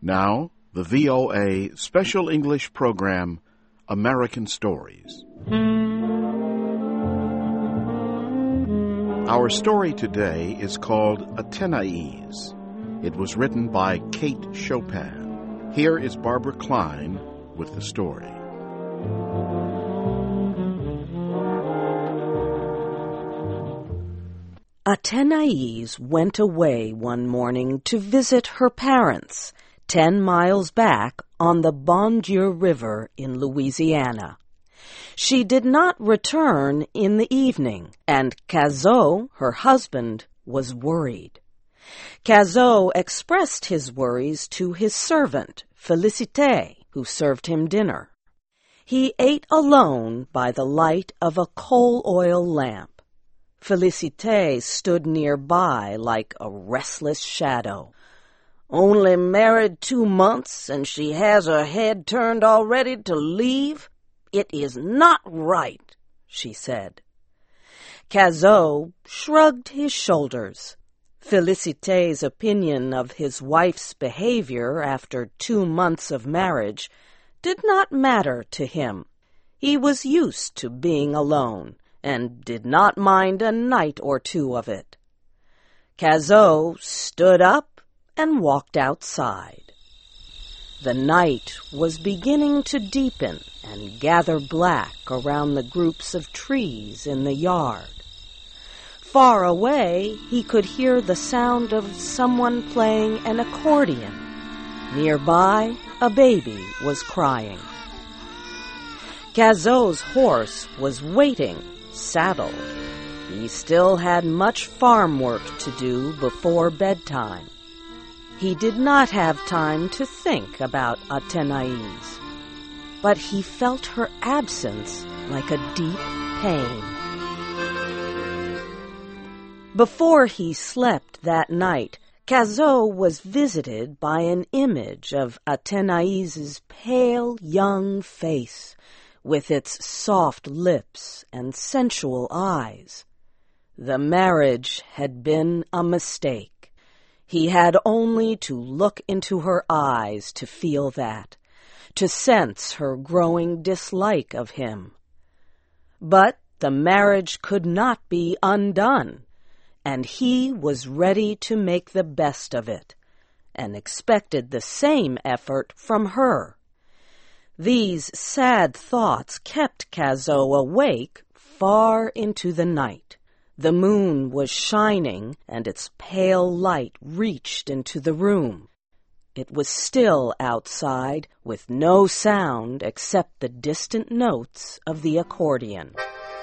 Now, the VOA Special English Program, American Stories. Our story today is called Athenais. It was written by Kate Chopin. Here is Barbara Klein with the story. Athenais went away one morning to visit her parents, 10 miles back on the Bon Dieu River in Louisiana. She did not return in the evening, and Cazot, her husband, was worried. Cazot expressed his worries to his servant, Félicité, who served him dinner. He ate alone by the light of a coal-oil lamp. Félicité stood nearby like a restless shadow. "Only married 2 months, and she has her head turned already to leave? It is not right," she said. Cazot shrugged his shoulders. Félicité's opinion of his wife's behavior after 2 months of marriage did not matter to him. He was used to being alone, and did not mind a night or two of it. Cazot stood up and walked outside. The night was beginning to deepen and gather black around the groups of trees in the yard. Far away, he could hear the sound of someone playing an accordion. Nearby, a baby was crying. Cazot's horse was waiting, saddled. He still had much farm work to do before bedtime. He did not have time to think about Athenais, but he felt her absence like a deep pain. Before he slept that night, Cazot was visited by an image of Athénais's pale young face, with its soft lips and sensual eyes. The marriage had been a mistake. He had only to look into her eyes to feel that, to sense her growing dislike of him. But the marriage could not be undone, and he was ready to make the best of it, and expected the same effort from her. These sad thoughts kept Cazot awake far into the night. The moon was shining, and its pale light reached into the room. It was still outside, with no sound except the distant notes of the accordion.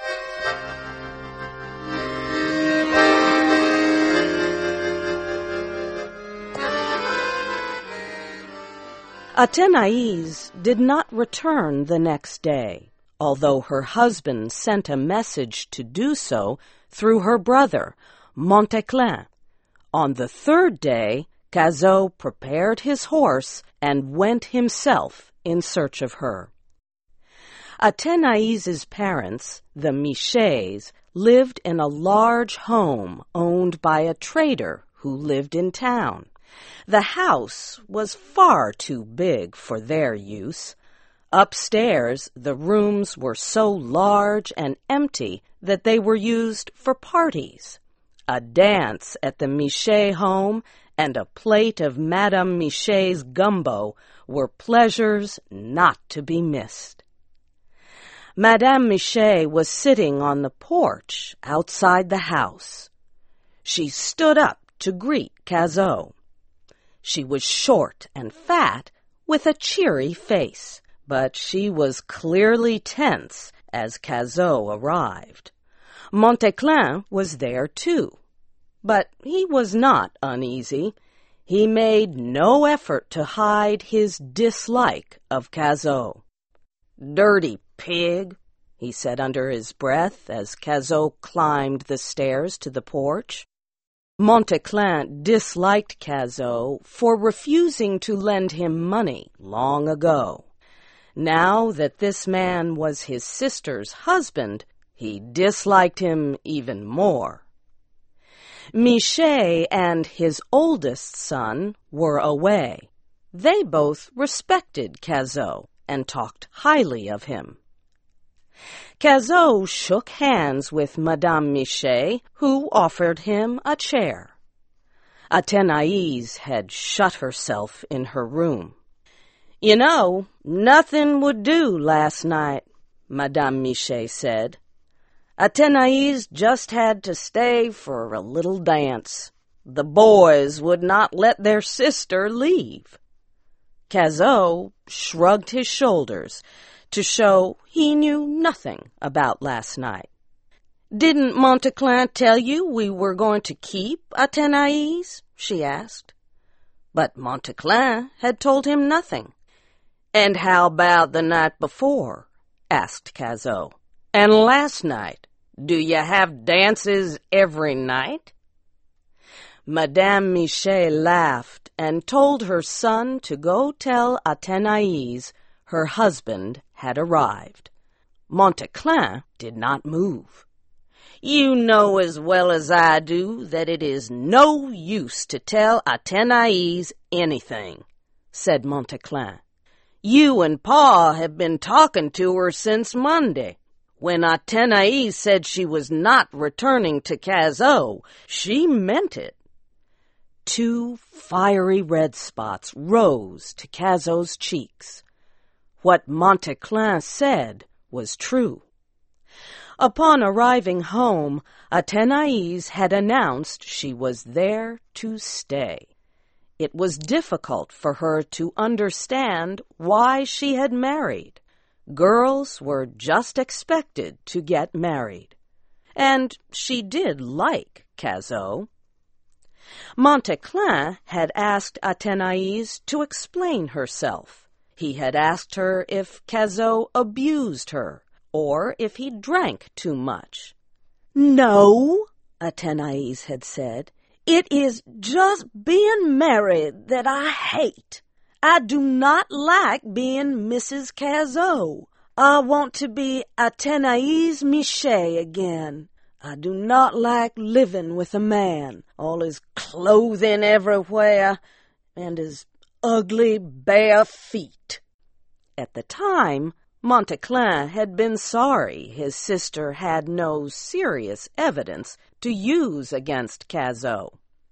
Athenais did not return the next day, although her husband sent a message to do so through her brother, Montéclin. On the 3rd day, Cazot prepared his horse and went himself in search of her. Athénais's parents, the Michets, lived in a large home owned by a trader who lived in town. The house was far too big for their use. Upstairs, the rooms were so large and empty that they were used for parties. A dance at the Michet home and a plate of Madame Michet's gumbo were pleasures not to be missed. Madame Michet was sitting on the porch outside the house. She stood up to greet Cazot. She was short and fat, with a cheery face, but she was clearly tense as Cazot arrived. Montéclin was there too, but he was not uneasy. He made no effort to hide his dislike of Cazot. "Dirty pig," he said under his breath as Cazot climbed the stairs to the porch. Montéclin disliked Cazot for refusing to lend him money long ago. Now that this man was his sister's husband, he disliked him even more. Michet and his oldest son were away. They both respected Cazot and talked highly of him. Cazot shook hands with Madame Michel, who offered him a chair. Athénaïs had shut herself in her room. "You know, nothing would do last night," Madame Michel said. "Athénaïs just had to stay for a little dance. The boys would not let their sister leave." Cazot shrugged his shoulders to show he knew nothing about last night. "Didn't Monteclin tell you we were going to keep Athénaïs?" she asked. But Monteclin had told him nothing. "And how about the night before?" asked Cazot. "And last night? Do you have dances every night?" Madame Michel laughed and told her son to go tell Athénaïs her husband had arrived. Monteclin did not move. "You know as well as I do that it is no use to tell Athénaïs anything," said Monteclin. "You and Pa have been talking to her since Monday. When Athénaïs said she was not returning to Cazot, she meant it." 2 fiery red spots rose to Cazot's cheeks. What Monteclin said was true. Upon arriving home, Athénaïs had announced she was there to stay. It was difficult for her to understand why she had married. Girls were just expected to get married. And she did like Cazot. Monteclin had asked Athénaïs to explain herself. He had asked her if Cazot abused her, or if he drank too much. "No," Athénaïs had said, "it is just being married that I hate. I do not like being Mrs. Cazot. I want to be Athénaïs Michel again. I do not like living with a man, all his clothing everywhere, and his ugly bare feet." At the time, Monteclin had been sorry his sister had no serious evidence to use against Cazot.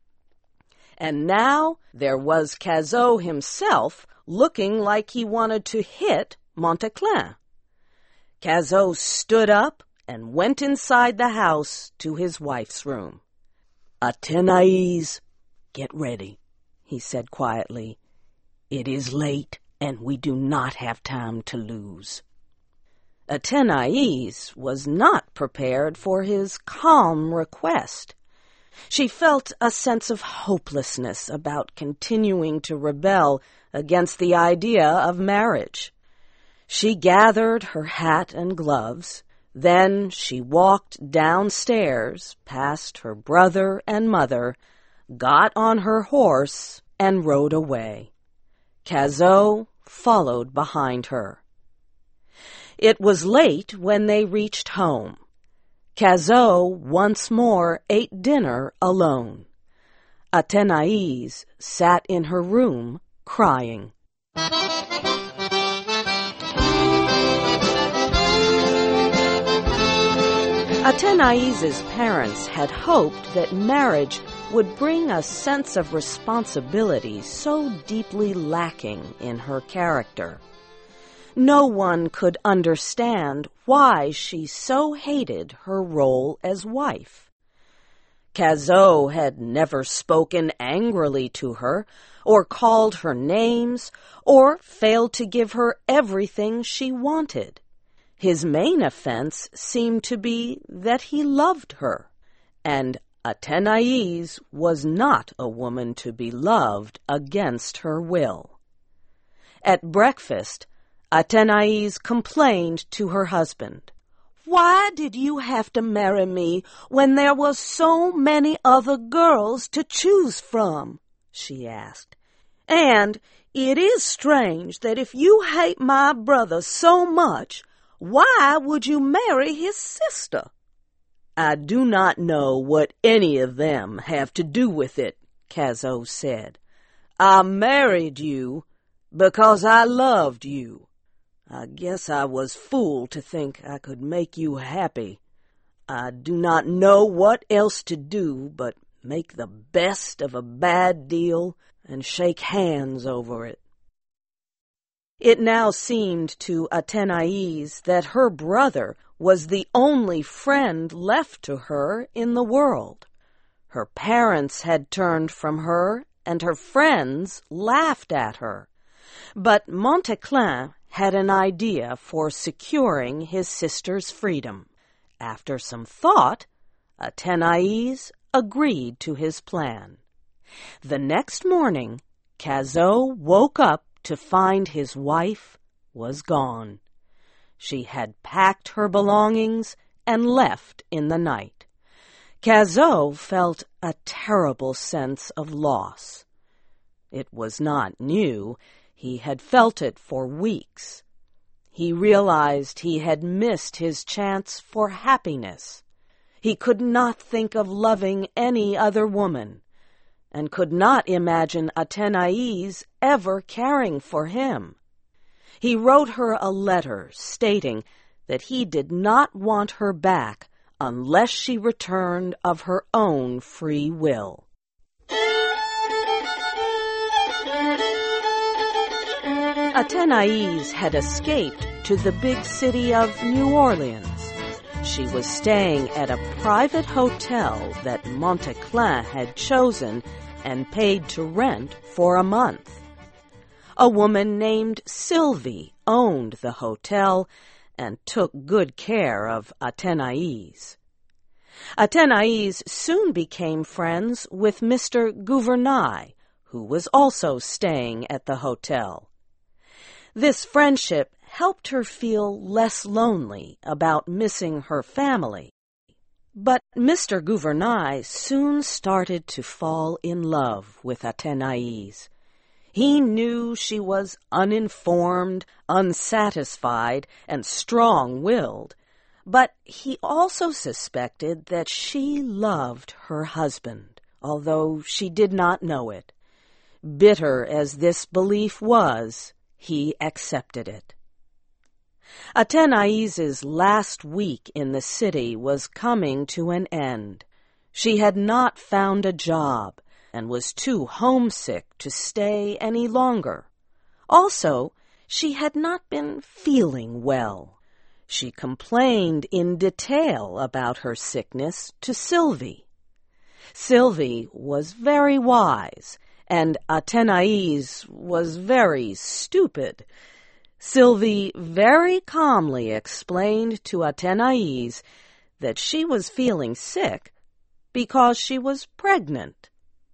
And now there was Cazot himself looking like he wanted to hit Monteclin. Cazot stood up and went inside the house to his wife's room. "Athénaïs, get ready," he said quietly. "It is late, and we do not have time to lose." Athénaïs was not prepared for his calm request. She felt a sense of hopelessness about continuing to rebel against the idea of marriage. She gathered her hat and gloves. Then she walked downstairs past her brother and mother, got on her horse, and rode away. Cazot followed behind her. It was late when they reached home. Cazot once more ate dinner alone. Athénaïs sat in her room crying. Athénaïs's parents had hoped that marriage would bring a sense of responsibility so deeply lacking in her character. No one could understand why she so hated her role as wife. Cazot had never spoken angrily to her, or called her names, or failed to give her everything she wanted. His main offense seemed to be that he loved her, and Athénaïs was not a woman to be loved against her will. At breakfast, Athénaïs complained to her husband. "Why did you have to marry me when there were so many other girls to choose from?" she asked. "And it is strange that if you hate my brother so much, why would you marry his sister?" "I do not know what any of them have to do with it," Cazot said. "I married you because I loved you. I guess I was fool to think I could make you happy. I do not know what else to do but make the best of a bad deal and shake hands over it." It now seemed to Athenais that her brother was the only friend left to her in the world. Her parents had turned from her, and her friends laughed at her. But Montéclin had an idea for securing his sister's freedom. After some thought, Athenais agreed to his plan. The next morning, Cazaux woke up to find his wife was gone. She had packed her belongings and left in the night. Cazaux felt a terrible sense of loss. It was not new. He had felt it for weeks. He realized he had missed his chance for happiness. He could not think of loving any other woman, and could not imagine Athenais ever caring for him. He wrote her a letter stating that he did not want her back unless she returned of her own free will. Athenais had escaped to the big city of New Orleans. She was staying at a private hotel that Montéclin had chosen and paid to rent for a month. A woman named Sylvie owned the hotel and took good care of Athenais. Athenais soon became friends with Mr. Gouvernail, who was also staying at the hotel. This friendship helped her feel less lonely about missing her family. But Mr. Gouvernail soon started to fall in love with Athenais. He knew she was uninformed, unsatisfied, and strong-willed, but he also suspected that she loved her husband, although she did not know it. Bitter as this belief was, he accepted it. Athénais's last week in the city was coming to an end. She had not found a job and was too homesick to stay any longer. Also, she had not been feeling well. She complained in detail about her sickness to Sylvie. Sylvie was very wise, and Athénais was very stupid. Sylvie very calmly explained to Athénais that she was feeling sick because she was pregnant.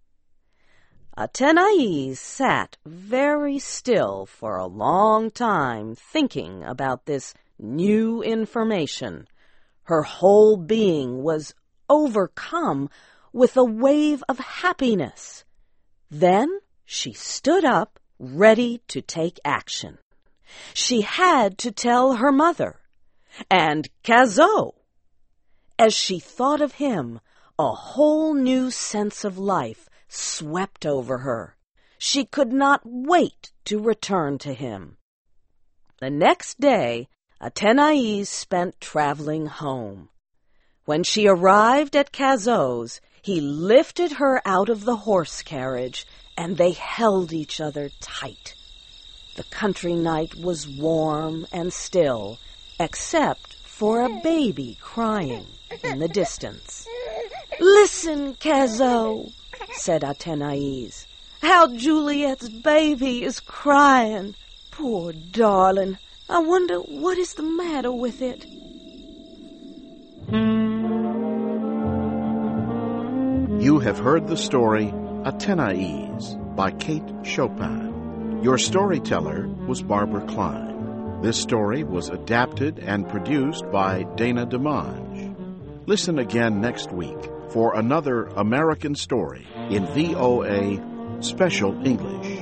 Athénais sat very still for a long time thinking about this new information. Her whole being was overcome with a wave of happiness. Then she stood up, ready to take action. She had to tell her mother, and Cazaux. As she thought of him, a whole new sense of life swept over her. She could not wait to return to him. The next day, Athénais spent traveling home. When she arrived at Cazaux's, he lifted her out of the horse carriage, and they held each other tight. The country night was warm and still, except for a baby crying in the distance. "Listen, Cazaux," said Athénais. "How Juliet's baby is crying. Poor darling. I wonder what is the matter with it." You have heard the story Athénais by Kate Chopin. Your storyteller was Barbara Klein. This story was adapted and produced by Dana DeMange. Listen again next week for another American story in VOA Special English.